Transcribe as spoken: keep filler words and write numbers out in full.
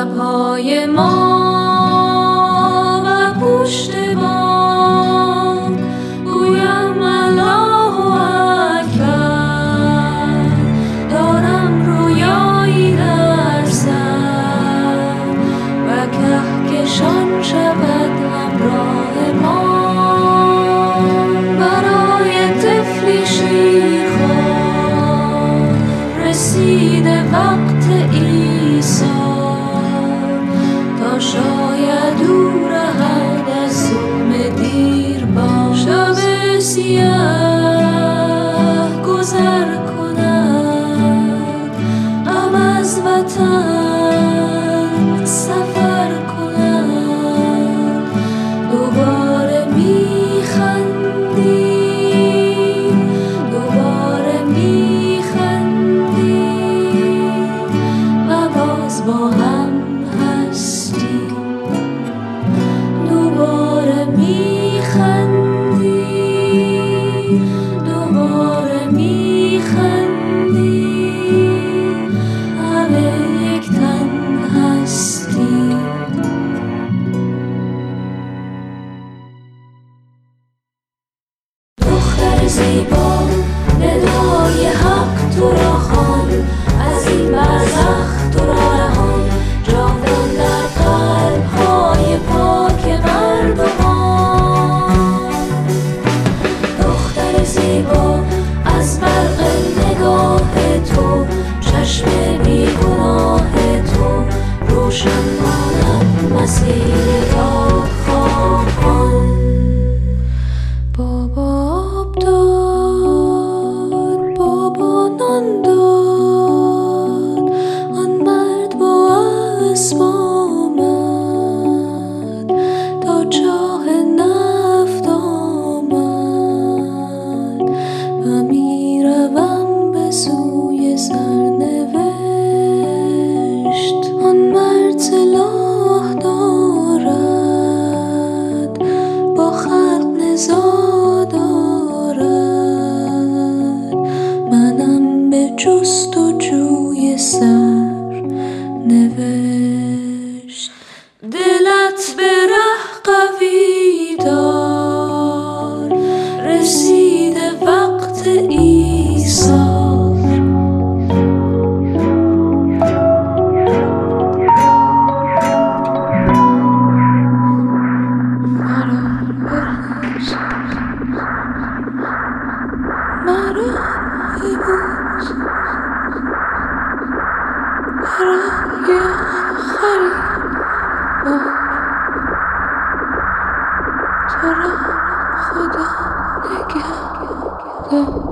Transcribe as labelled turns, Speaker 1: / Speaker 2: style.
Speaker 1: شبهای ما و پشت بام گویم الله اکبر. دارم رویایی در سر و کهکشان شود همراه ما. برای طفلی شیرخوار رسیده وقت عیسی تا شاید او رهد از ظلم دیر با شب سیاه گذر کند، غم از وطن سفر کند. دوباره میخندی، دوباره میخندی و باز با هم هستی. دوباره میخندی، دوباره میخندی، همه یک تن هستی. دختر زیبا ندای حق تو را خوان، از این برزخ تو را رهان، جاودان در قلب‌های پاک مردمان. دختر زیبا از برق نگاه تو، چشم بیگناه تو روشن ماند مسیر دادخواهان. بابا آب داد، بابا نان داد، آن مرد با اسب آمد تا چاه نفت آمد و میروم به سوی سرنوشت. آن مرد سلاح دارد، با خلق نزا دارد، منم به جستجوی سرنوشت. دلت به ره قوی دار، رسیده وقت ایثار. مرا ببوس، مرا ببوس، برای آخرین بار تو را خدا نگهدار.